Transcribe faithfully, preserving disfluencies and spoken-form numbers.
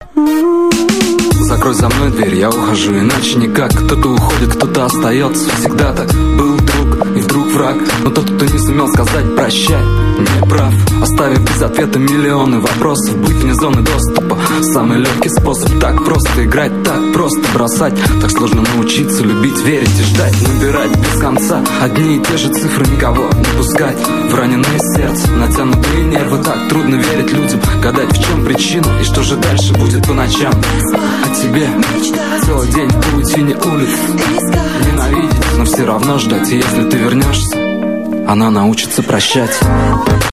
Закрой за мной дверь, я ухожу, иначе никак. Кто-то уходит, кто-то остается. Всегда так был друг и вдруг враг. Но тот, кто не сумел сказать прощай, не прав, оставив без ответа миллионы вопросов. Быть вне зоны доступа самый легкий способ. Так просто играть, так просто бросать. Так сложно научиться любить, верить и ждать. Набирать без конца одни и те же цифры, никого не пускать в раненое сердце, натянутые нервы. Так трудно верить людям, гадать, в чем причина и что же дальше будет по ночам. А тебе целый день в паутине улиц ненавидеть, но все равно ждать. И если ты вернешься, она научится прощать.